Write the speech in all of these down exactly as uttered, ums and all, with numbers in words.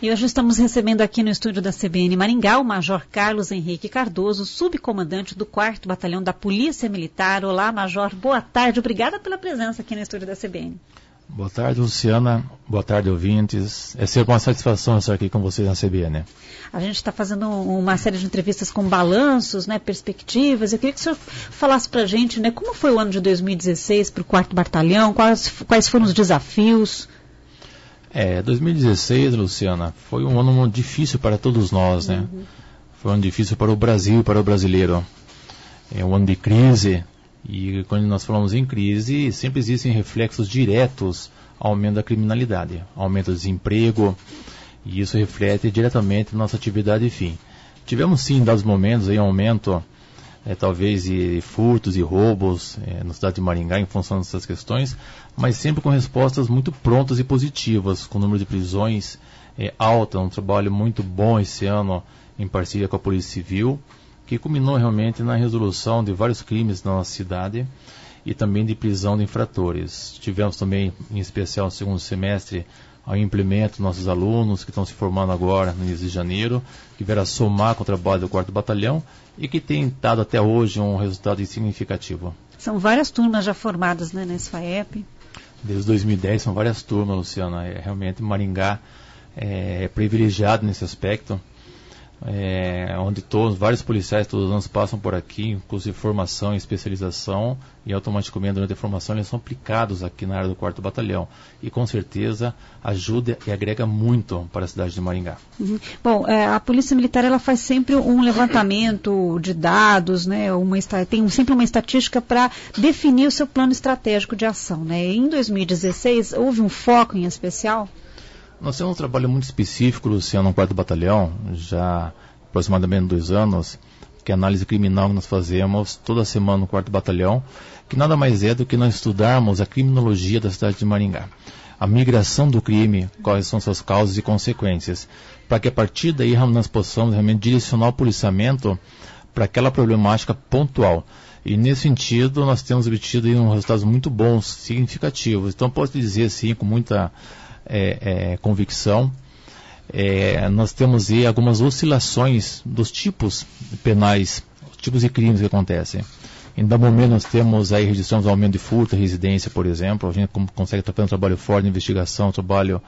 E hoje estamos recebendo aqui no estúdio da C B N Maringá o Major Carlos Henrique Cardoso, subcomandante do quarto Batalhão da Polícia Militar. Olá, Major, boa tarde. Obrigada pela presença aqui no estúdio da C B N. Boa tarde, Luciana. Boa tarde, ouvintes. É sempre uma satisfação estar aqui com vocês na C B N. A gente está fazendo uma série de entrevistas com balanços, né, perspectivas. Eu queria que o senhor falasse para a gente, né, como foi o ano de dois mil e dezesseis para o quarto Batalhão, quais, quais foram os desafios? É, dois mil e dezesseis, Luciana, foi um ano muito difícil para todos nós, né? Uhum. Foi um ano difícil para o Brasil e para o brasileiro. É um ano de crise, e quando nós falamos em crise, sempre existem reflexos diretos ao aumento da criminalidade, aumento do desemprego, e isso reflete diretamente na nossa atividade fim. Tivemos sim, em dados momentos, aí, um aumento, é, talvez, de furtos e roubos é, na cidade de Maringá, em função dessas questões, mas sempre com respostas muito prontas e positivas, com o número de prisões é, alta, um trabalho muito bom esse ano em parceria com a Polícia Civil, que culminou realmente na resolução de vários crimes na nossa cidade e também de prisão de infratores. Tivemos também, em especial no segundo semestre, ao implemento dos nossos alunos que estão se formando agora no início de janeiro, que vieram a somar com o trabalho do quarto Batalhão e que tem dado até hoje um resultado significativo. São várias turmas já formadas, né, na S F A E P. Desde dois mil e dez são várias turmas, Luciana. É, realmente Maringá é, é privilegiado nesse aspecto. É, onde todos, vários policiais todos os anos passam por aqui, inclusive formação e especialização, e automaticamente durante a formação eles são aplicados aqui na área do quarto Batalhão, e com certeza ajuda e agrega muito para a cidade de Maringá. Uhum. Bom, é, a Polícia Militar ela faz sempre um levantamento de dados, né, uma, tem sempre uma estatística para definir o seu plano estratégico de ação, né? Em dois mil e dezesseis houve um foco em especial? Nós temos um trabalho muito específico, Luciano, no quarto Batalhão, já há aproximadamente dois anos, que é a análise criminal que nós fazemos toda semana no quarto Batalhão, que nada mais é do que nós estudarmos a criminologia da cidade de Maringá. A migração do crime, quais são suas causas e consequências, para que a partir daí nós possamos realmente direcionar o policiamento para aquela problemática pontual. E nesse sentido nós temos obtido aí, um resultados muito bons, significativos. Então posso dizer assim, com muita É, é, convicção, é, nós temos aí algumas oscilações dos tipos penais, os tipos de crimes que acontecem. Em dado momento nós temos aí, registramos um aumento de furto, residência, por exemplo, a gente consegue estar fazendo um trabalho forte de investigação, um trabalho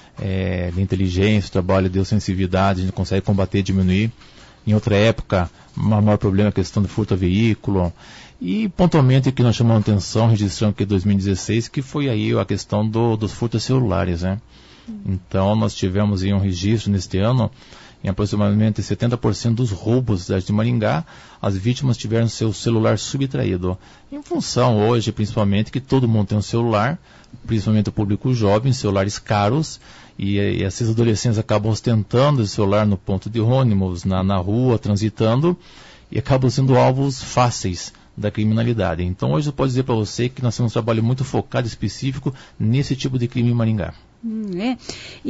é, de inteligência, um trabalho de sensibilidade, a gente consegue combater e diminuir. Em outra época, o maior problema é a questão do furto a veículo. E pontualmente o que nós chamamos a atenção, registrando aqui em dois mil e dezesseis, que foi aí a questão do, dos furtos celulares, né? Uhum. Então nós tivemos aí um registro neste ano, em aproximadamente setenta por cento dos roubos da cidade de Maringá, as vítimas tiveram seu celular subtraído. Em função hoje, principalmente, que todo mundo tem um celular, principalmente o público jovem, celulares caros, e, e esses adolescentes acabam ostentando o celular no ponto de ônibus, na, na rua, transitando, e acabam sendo alvos fáceis da criminalidade. Então hoje eu posso dizer para você que nós temos um trabalho muito focado, específico, nesse tipo de crime em Maringá. Hum, é.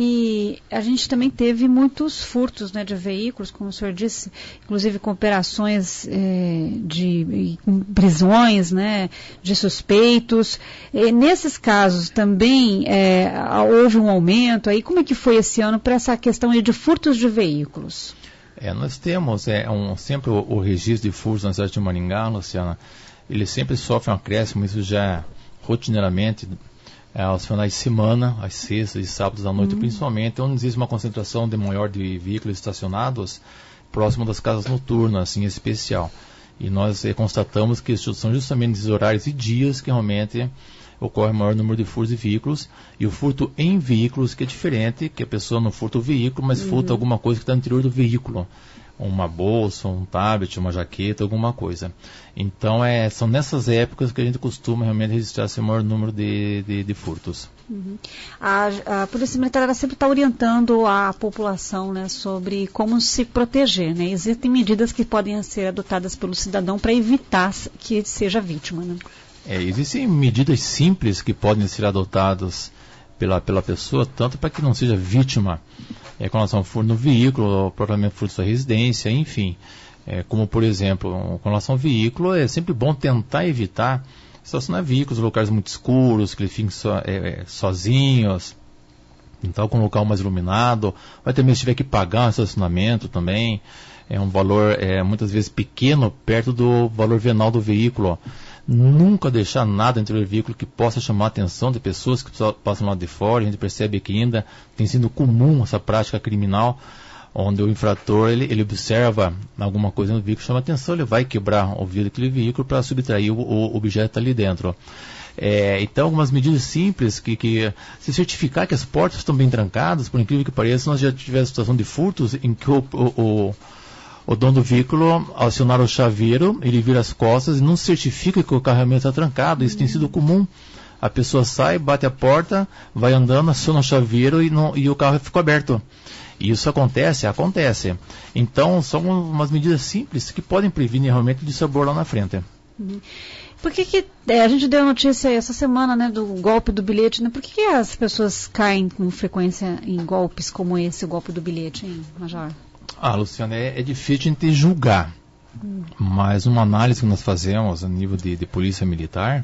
E a gente também teve muitos furtos, né, de veículos, como o senhor disse, inclusive com operações é, de com prisões, né, de suspeitos. E nesses casos também é, houve um aumento. Aí, como é que foi esse ano para essa questão aí de furtos de veículos? É, nós temos é, um, sempre o, o registro de furtos na cidade de Maringá, Luciana, ele sempre sofre um acréscimo, isso já rotineiramente, é, aos finais de semana, às sextas e sábados à noite, uhum. Principalmente, onde existe uma concentração de maior de veículos estacionados próximo das casas noturnas, assim, em especial. E nós é, constatamos que são justamente esses horários e dias que realmente ocorre o maior número de furtos de veículos, e o furto em veículos que é diferente, que a pessoa não furta o veículo, mas uhum. furta alguma coisa que está no interior do veículo, uma bolsa, um tablet, uma jaqueta, alguma coisa. Então é, são nessas épocas que a gente costuma realmente registrar esse maior número de, de, de furtos. Uhum. A, a Polícia Militar ela sempre está orientando a população, né, sobre como se proteger, né? Existem medidas que podem ser adotadas pelo cidadão para evitar que seja vítima, né? É, existem medidas simples que podem ser adotadas pela, pela pessoa, tanto para que não seja vítima, é, com relação ao furto no veículo, propriamente furto da residência, enfim. É, como, por exemplo, com relação ao veículo, é sempre bom tentar evitar estacionar veículos em locais muito escuros, que eles fiquem so, é, sozinhos, Então, com um local mais iluminado, vai ter mesmo se tiver que pagar um estacionamento também, é um valor é, muitas vezes pequeno, perto do valor venal do veículo. Ó. Nunca deixar nada dentro do veículo que possa chamar a atenção de pessoas que passam lá de fora. A gente percebe que ainda tem sido comum essa prática criminal, onde o infrator ele, ele observa alguma coisa no veículo, chama a atenção, ele vai quebrar o vidro daquele veículo para subtrair o, o objeto ali dentro. É, então, algumas medidas simples, que, que se certificar que as portas estão bem trancadas, por incrível que pareça, nós já tivemos situação de furtos em que o, o, o, o dono do veículo, ao acionar o chaveiro, ele vira as costas e não certifica que o carro realmente está trancado. Isso tem sido comum. A pessoa sai, bate a porta, vai andando, aciona o chaveiro e, não, e o carro ficou aberto. E isso acontece? Acontece. Então, são umas medidas simples que podem prevenir realmente de sabor lá na frente. Uhum. Por que que, é, a gente deu a notícia essa semana, né, do golpe do bilhete, né? Por que que as pessoas caem com frequência em golpes como esse, o golpe do bilhete, hein, Major? Ah, Luciana, é, é difícil a gente julgar, hum. mas uma análise que nós fazemos a nível de, de polícia militar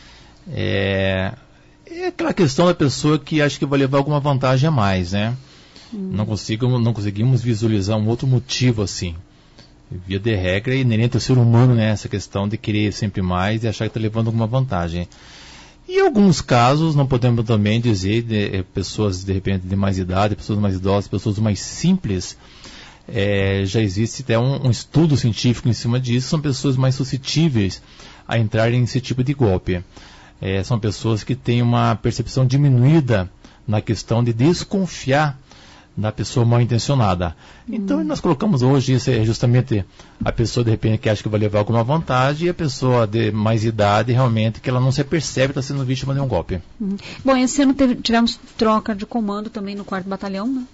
é, é aquela questão da pessoa que acha que vai levar alguma vantagem a mais, né? Hum. Não, consigo, não conseguimos visualizar um outro motivo assim. Via de regra, é inerente ao ser humano, né, essa questão de querer sempre mais e achar que está levando alguma vantagem. E em alguns casos, não podemos também dizer, de, pessoas de repente de mais idade, pessoas mais idosas, pessoas mais simples, é, já existe até um, um estudo científico em cima disso, são pessoas mais suscetíveis a entrarem nesse tipo de golpe. É, são pessoas que têm uma percepção diminuída na questão de desconfiar da pessoa mal intencionada. Então, hum. nós colocamos hoje isso é justamente a pessoa de repente que acha que vai levar alguma vantagem e a pessoa de mais idade realmente que ela não se percebe está sendo vítima de um golpe. Hum. Bom, esse ano teve, tivemos troca de comando também no quarto Batalhão, né?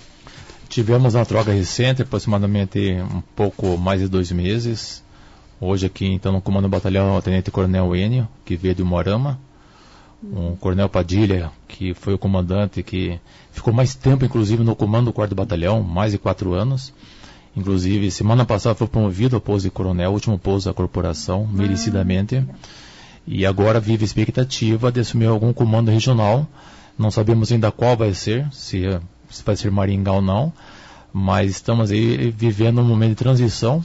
Tivemos uma troca recente, aproximadamente um pouco mais de dois meses. Hoje aqui, então, no comando do batalhão, o Tenente Coronel Enio, que veio de Moarama. Um Coronel Padilha, que foi o comandante que ficou mais tempo, inclusive, no comando do quarto Batalhão, mais de quatro anos. Inclusive, semana passada foi promovido ao posto de coronel, último posto da corporação, merecidamente. E agora vive a expectativa de assumir algum comando regional. Não sabemos ainda qual vai ser, se, se vai ser Maringá ou não, mas estamos aí vivendo um momento de transição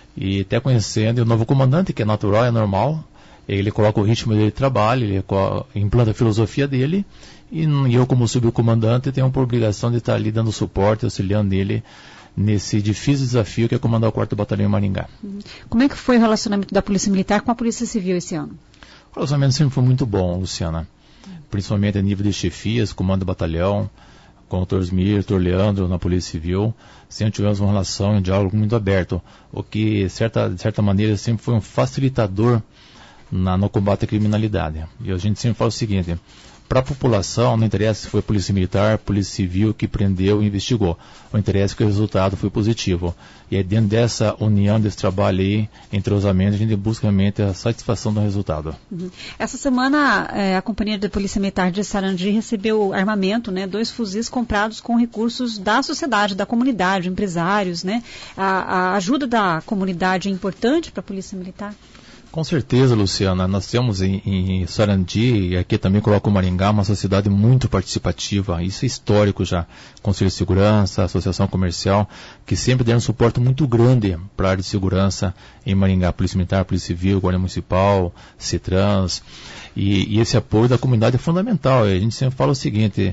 e até conhecendo o novo comandante, que é natural, é normal. Ele coloca o ritmo dele de trabalho, ele implanta a filosofia dele, e eu, como subcomandante, tenho por obrigação de estar ali dando suporte, auxiliando ele nesse difícil desafio que é comandar o quarto Batalhão em Maringá. Como é que foi o relacionamento da Polícia Militar com a Polícia Civil esse ano? O relacionamento sempre foi muito bom, Luciana. Principalmente a nível de chefias, comando do batalhão, com o doutor Osmir, o doutor Leandro na Polícia Civil, sempre tivemos uma relação e um diálogo muito aberto, o que, de certa, de certa maneira, sempre foi um facilitador Na, no combate à criminalidade. E a gente sempre fala o seguinte, para a população não interessa se foi a Polícia Militar, Polícia Civil que prendeu e investigou, o interesse é que o resultado foi positivo. E é dentro dessa união, desse trabalho aí, entrosamento, a gente busca realmente a satisfação do resultado. Uhum. Essa semana é, a Companhia de Polícia Militar de Sarandi recebeu armamento, né, dois fuzis comprados com recursos da sociedade, da comunidade, empresários, né? A, a ajuda da comunidade é importante para a Polícia Militar? Com certeza, Luciana. Nós temos em, em Sarandi, e aqui também coloco o Maringá, uma sociedade muito participativa. Isso é histórico já. Conselho de Segurança, Associação Comercial, que sempre deram um suporte muito grande para a área de segurança em Maringá. Polícia Militar, Polícia Civil, Guarda Municipal, CETRANS. E, e esse apoio da comunidade é fundamental. A gente sempre fala o seguinte,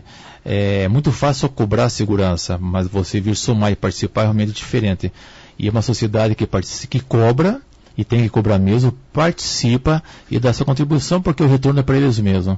é muito fácil cobrar a segurança, mas você vir somar e participar é realmente diferente. E é uma sociedade que, que cobra, e tem que cobrar mesmo, participa e dá sua contribuição, porque o retorno é para eles mesmos.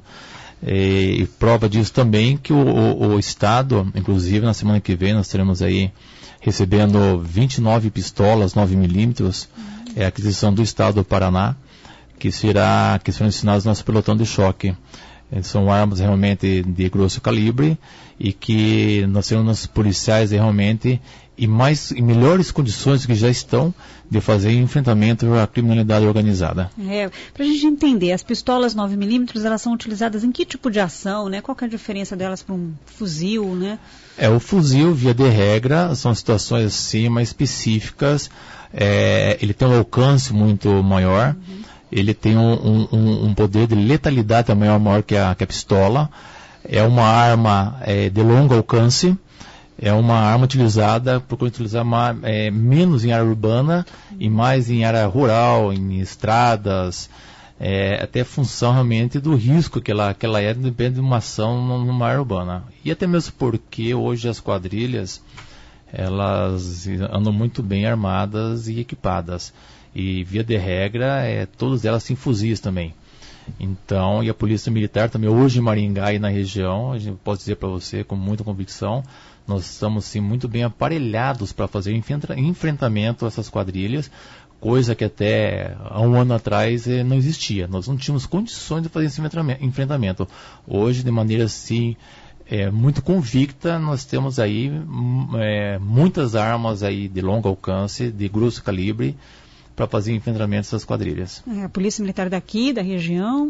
E, e prova disso também que o, o, o Estado, inclusive na semana que vem, nós teremos aí recebendo vinte e nove pistolas nove milímetros, é a aquisição do Estado do Paraná, que, será, que serão ensinados no nosso pelotão de choque. São armas realmente de grosso calibre e que nós temos policiais realmente em, mais, em melhores condições que já estão de fazer enfrentamento à criminalidade organizada. É, para a gente entender, as pistolas nove milímetros, elas são utilizadas em que tipo de ação, né? Qual que é a diferença delas para um fuzil, né? É, o fuzil, via de regra, são situações assim mais específicas, é, ele tem um alcance muito maior, uhum. Ele tem um, um, um poder de letalidade maior, maior que a, que a pistola. É uma arma é, de longo alcance, é uma arma utilizada, procura utilizar uma, é, menos em área urbana e mais em área rural, em estradas, é, até função realmente do risco que ela, que ela é, depende de uma ação numa área urbana. E até mesmo porque hoje as quadrilhas, elas andam muito bem armadas e equipadas. E via de regra, é, todas elas têm fuzis também. Então, e a Polícia Militar também, hoje em Maringá e na região, a gente pode dizer para você com muita convicção, nós estamos sim muito bem aparelhados para fazer enfrentamento a essas quadrilhas, coisa que até há um ano atrás eh, não existia. Nós não tínhamos condições de fazer esse enfrentamento. Hoje, de maneira assim, é, muito convicta, nós temos aí é, muitas armas aí de longo alcance, de grosso calibre, para fazer enfrentamento dessas quadrilhas. É, a Polícia Militar daqui, da região?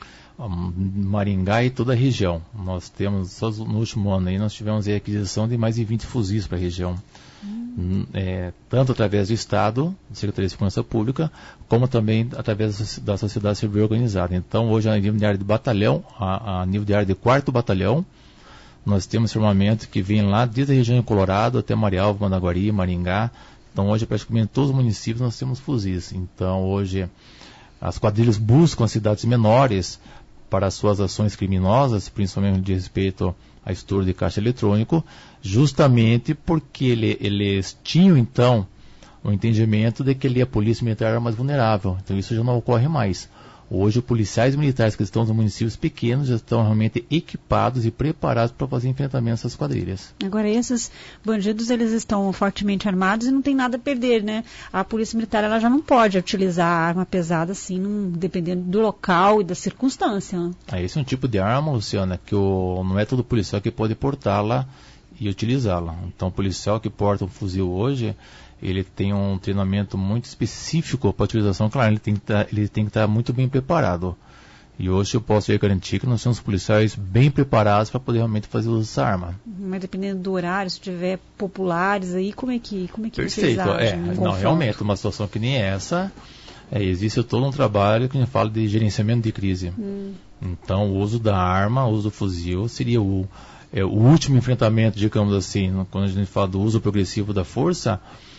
Maringá e toda a região. Nós temos, só no último ano aí, nós tivemos a aquisição de mais de vinte fuzis para a região. Hum. É, tanto através do Estado, da Secretaria de Segurança Pública, como também através da sociedade civil organizada. Então, hoje, a nível de área de batalhão, a, a nível de área de quarto batalhão, nós temos armamento que vem lá desde a região de Colorado até Marialva, Managuari, Maringá. Então, hoje, praticamente em todos os municípios, nós temos fuzis. Então, hoje, as quadrilhas buscam as cidades menores para suas ações criminosas, principalmente de respeito a estouro de caixa eletrônico, justamente porque ele, eles tinham, então, o entendimento de que ali a polícia militar era mais vulnerável. Então, isso já não ocorre mais. Hoje, os policiais militares que estão nos municípios pequenos já estão realmente equipados e preparados para fazer enfrentamento a essas quadrilhas. Agora, esses bandidos, eles estão fortemente armados e não tem nada a perder, né? A polícia militar, ela já não pode utilizar a arma pesada assim, num, dependendo do local e da circunstância. Né? Ah, esse é um tipo de arma, Luciana, que o, não é todo policial que pode portá-la e utilizá-la. Então, o policial que porta um fuzil hoje, ele tem um treinamento muito específico para a utilização. Claro, ele tem que tá, ele tem que estar muito bem preparado. E hoje eu posso garantir que nós temos policiais bem preparados para poder realmente fazer uso dessa arma. Mas dependendo do horário, se tiver populares aí, como é que, como é que Perfeito. vocês agem? É, não, realmente, uma situação que nem essa, é, existe todo um trabalho que a gente fala de gerenciamento de crise. Hum. Então, o uso da arma, o uso do fuzil, seria o, é, o último enfrentamento, digamos assim, quando a gente fala do uso progressivo da força.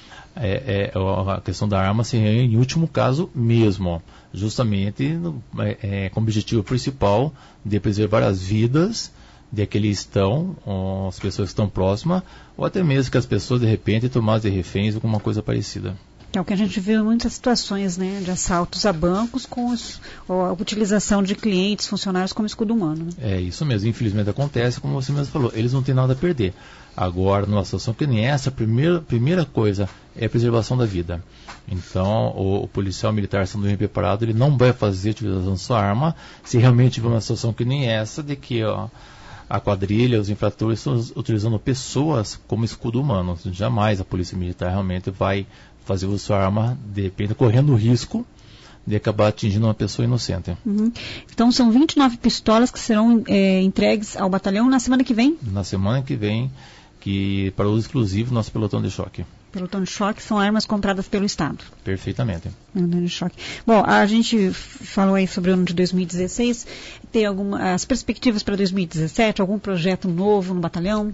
É, é, a questão da arma seria em último caso mesmo, justamente é, é, com o objetivo principal de preservar as vidas de aqueles que estão, ou as pessoas que estão próximas, ou até mesmo que as pessoas de repente tomassem de reféns ou alguma coisa parecida. É o que a gente viu em muitas situações, né, de assaltos a bancos com os, a utilização de clientes, funcionários como escudo humano. Né? É isso mesmo, infelizmente acontece, como você mesmo falou, eles não têm nada a perder. Agora, numa situação que nem essa, a primeira, primeira coisa é a preservação da vida. Então, o, o policial militar, estando bem preparado, ele não vai fazer a utilização da sua arma se realmente tiver uma situação que nem essa, de que ó, a quadrilha, os infratores estão utilizando pessoas como escudo humano. Jamais a polícia militar realmente vai fazer uso da sua arma, de repente, correndo o risco de acabar atingindo uma pessoa inocente. Uhum. Então, são vinte e nove pistolas que serão é, entregues ao batalhão na semana que vem? Na semana que vem, que para uso exclusivo, nosso pelotão de choque. Pelotão de choque são armas compradas pelo Estado. Perfeitamente. Pelotão de choque. Bom, a gente falou aí sobre o ano de dois mil e dezesseis. Tem alguma, as perspectivas para dois mil e dezessete? Algum projeto novo no batalhão?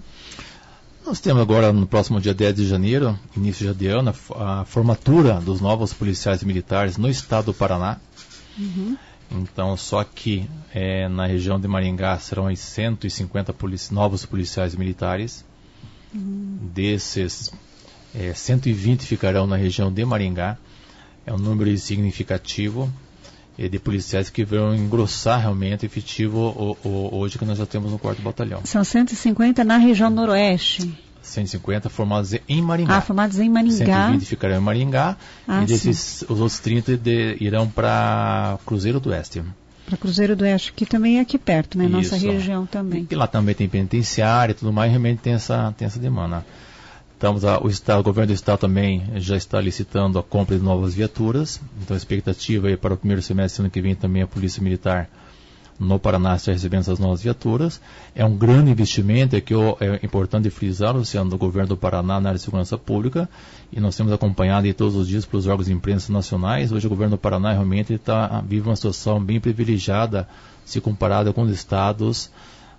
Nós temos agora, no próximo dia dez de janeiro, início de ano, a formatura dos novos policiais militares no estado do Paraná. Uhum. Então, só que é, na região de Maringá serão cento e cinquenta polici- novos policiais militares. Uhum. Desses, é, cento e vinte ficarão na região de Maringá. É um número significativo é, de policiais que vão engrossar realmente o efetivo o, o, hoje que nós já temos no quarto batalhão. São cento e cinquenta na região noroeste. cento e cinquenta formados em Maringá. Ah, formados em Maringá. cento e vinte ficarão em Maringá. Ah, e desses, os outros trinta de, irão para Cruzeiro do Oeste. Para Cruzeiro do Oeste, que também é aqui perto, né? Nossa Isso. região também. E lá também tem penitenciária e tudo mais, realmente tem essa, tem essa demanda. Estamos a, o, estado, o governo do estado também já está licitando a compra de novas viaturas. Então a expectativa aí para o primeiro semestre do ano que vem também a Polícia Militar no Paraná está recebendo essas novas viaturas. É um grande investimento, é que é importante frisar, Luciano, do governo do Paraná na área de segurança pública, e nós temos acompanhado aí todos os dias pelos órgãos de imprensa nacionais. Hoje o governo do Paraná realmente tá, vive uma situação bem privilegiada se comparada com os estados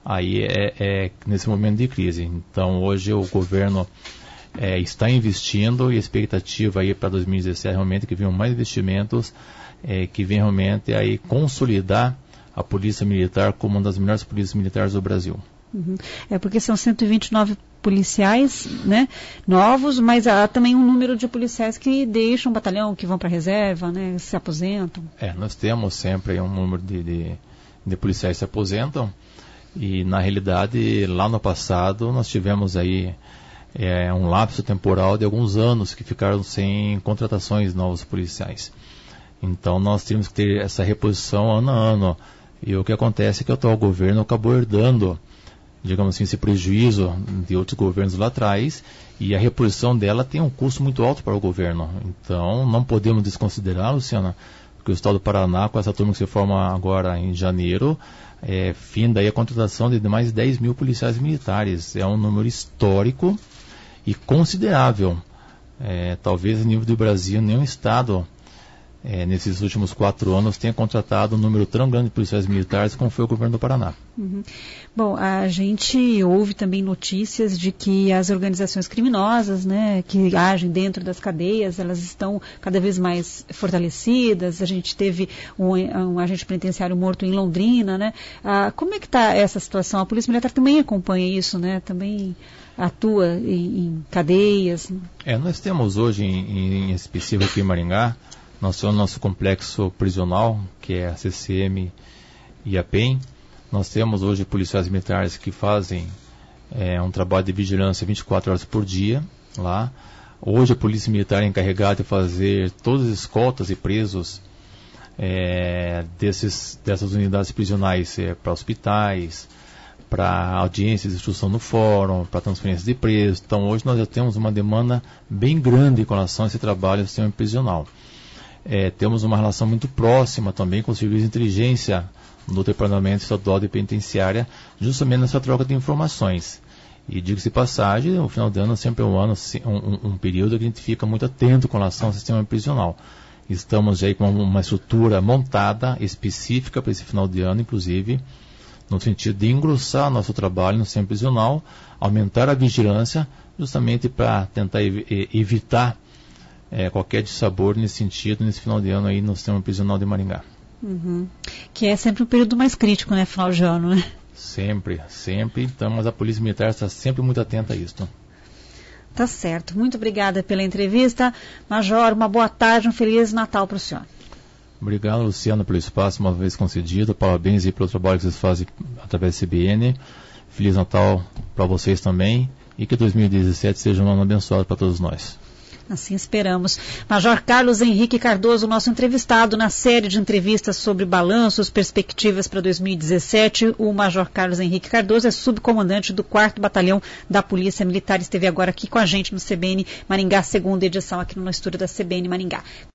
aí é, é nesse momento de crise. Então hoje o governo é, está investindo, e a expectativa aí para dois mil e dezessete realmente que venham mais investimentos, é, que venham realmente aí consolidar a Polícia Militar como uma das melhores polícias militares do Brasil. Uhum. É porque são cento e vinte e nove policiais, né, novos, mas há também um número de policiais que deixam o batalhão, que vão para a reserva, né, se aposentam. É, nós temos sempre um número de, de, de policiais que se aposentam, e na realidade lá no passado nós tivemos aí é, um lapso temporal de alguns anos que ficaram sem contratações de novos policiais. Então nós temos que ter essa reposição ano a ano, e o que acontece é que o atual governo acabou herdando, digamos assim, esse prejuízo de outros governos lá atrás, e a reposição dela tem um custo muito alto para o governo. Então não podemos desconsiderar, Luciana, porque o estado do Paraná, com essa turma que se forma agora em janeiro, é, fim daí a contratação de mais de dez mil policiais militares. É um número histórico e considerável. É, talvez a nível do Brasil nenhum estado É, nesses últimos quatro anos tenha contratado um número tão grande de policiais militares como foi o governo do Paraná. Uhum. Bom, a gente ouve também notícias de que as organizações criminosas, né, que agem dentro das cadeias, elas estão cada vez mais fortalecidas. A gente teve um, um agente penitenciário morto em Londrina, né? Ah, como é que está essa situação? A Polícia Militar também acompanha isso, né? Também atua em, em cadeias. É, nós temos hoje, em, em específico aqui em Maringá, nós temos o nosso complexo prisional, que é a C C M e a P E M. Nós temos hoje policiais militares que fazem é, um trabalho de vigilância vinte e quatro horas por dia lá. Hoje a Polícia Militar é encarregada de fazer todas as escoltas e presos é, desses, dessas unidades prisionais é, para hospitais, para audiências de instrução no fórum, para transferência de presos. Então hoje nós já temos uma demanda bem grande com relação a esse trabalho do sistema prisional. É, temos uma relação muito próxima também com o Serviço de Inteligência do Departamento Estadual de Penitenciária, justamente nessa troca de informações. E diga-se de passagem, o final de ano sempre é um, ano, um, um, um período que a gente fica muito atento com relação ao sistema prisional. Estamos aí com uma estrutura montada específica para esse final de ano, inclusive, no sentido de engrossar nosso trabalho no sistema prisional, aumentar a vigilância, justamente para tentar ev- evitar É, qualquer dissabor nesse sentido, nesse final de ano aí no sistema prisional de Maringá. Uhum. Que é sempre um período mais crítico, né, final de ano, né? Sempre, sempre. Então, mas a Polícia Militar está sempre muito atenta a isso. Tá certo. Muito obrigada pela entrevista. Major, uma boa tarde, um Feliz Natal para o senhor. Obrigado, Luciano, pelo espaço uma vez concedido. Parabéns aí pelo trabalho que vocês fazem através da C B N. Feliz Natal para vocês também. E que dois mil e dezessete seja um ano abençoado para todos nós. Assim esperamos. Major Carlos Henrique Cardoso, nosso entrevistado na série de entrevistas sobre balanços, perspectivas para dois mil e dezessete. O Major Carlos Henrique Cardoso é subcomandante do quarto Batalhão da Polícia Militar. Esteve agora aqui com a gente no C B N Maringá, segunda edição aqui no estúdio da C B N Maringá.